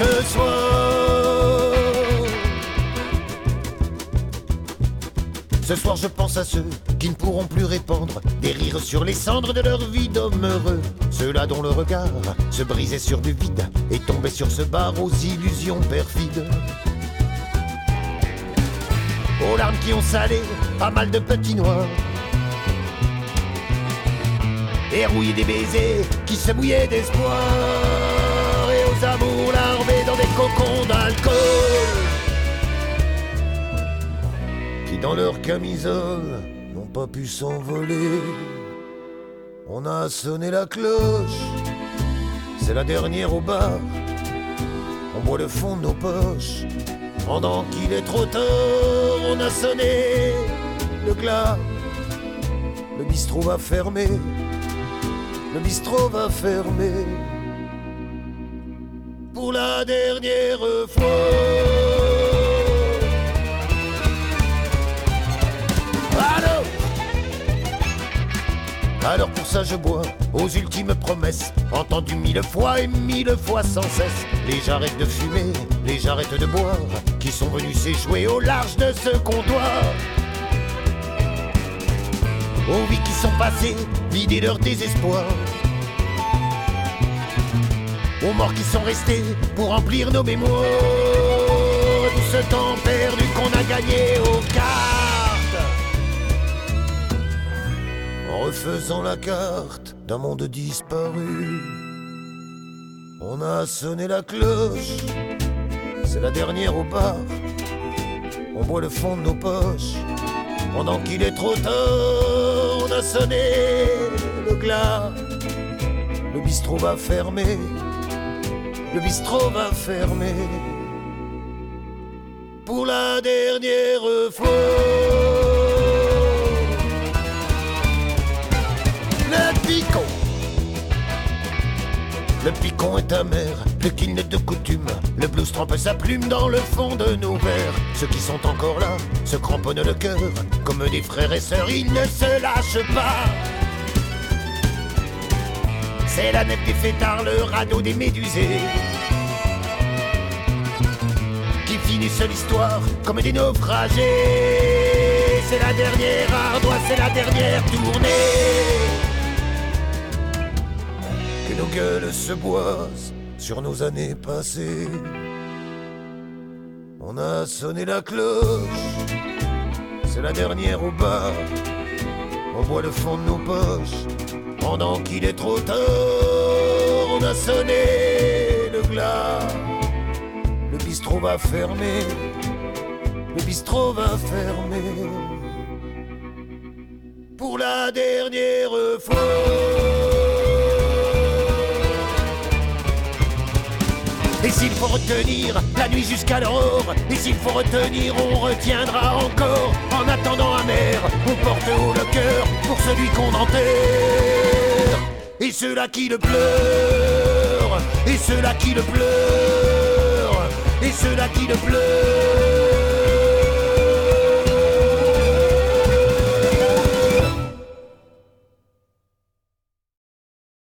ce soir. Ce soir je pense à ceux qui ne pourront plus répandre des rires sur les cendres de leur vie d'hommes heureux. Ceux-là dont le regard se brisait sur du vide et tombait sur ce bar aux illusions perfides. Aux larmes qui ont salé pas mal de petits noirs et rouillé des baisers qui se mouillaient d'espoir, et aux amours larvés dans des cocons d'alcool qui dans leur camisole n'ont pas pu s'envoler. On a sonné la cloche, c'est la dernière au bar. On boit le fond de nos poches pendant qu'il est trop tard. On a sonné le glas, le bistrot va fermer. Le bistrot va fermer pour la dernière fois. Alors pour ça je bois aux ultimes promesses, entendues 1000 fois et 1000 fois sans cesse. Les jarrettes de fumée, les jarrettes de bois, qui sont venues s'échouer au large de ce comptoir. Aux vies qui sont passées, vider leur désespoir. Aux morts qui sont restés pour remplir nos mémoires. Tout ce temps perdu qu'on a gagné aux cartes, en refaisant la carte d'un monde disparu. On a sonné la cloche, c'est la dernière au bar. On boit le fond de nos poches pendant qu'il est trop tard. On a sonné le glas, le bistrot va fermer. Le bistrot va fermer pour la dernière fois. Le picon est amer, plus qu'il n'est de coutume. Le blues trempe sa plume dans le fond de nos verres. Ceux qui sont encore là se cramponnent le cœur. Comme des frères et sœurs, ils ne se lâchent pas. C'est la nef des fêtards, le radeau des médusés, qui finissent l'histoire comme des naufragés. C'est la dernière ardoise, c'est la dernière tournée, que nos gueules se boisent sur nos années passées. On a sonné la cloche, c'est la dernière au bar. On boit le fond de nos poches pendant qu'il est trop tard. On a sonné le glas, le bistrot va fermer. Le bistrot va fermer pour la dernière fois. Et s'il faut retenir la nuit jusqu'à l'aurore, et s'il faut retenir, on retiendra encore. En attendant amer, on porte haut le cœur pour celui qu'on enterre. Et ceux-là qui le pleurent, et ceux-là qui le pleurent, et ceux-là qui le pleurent.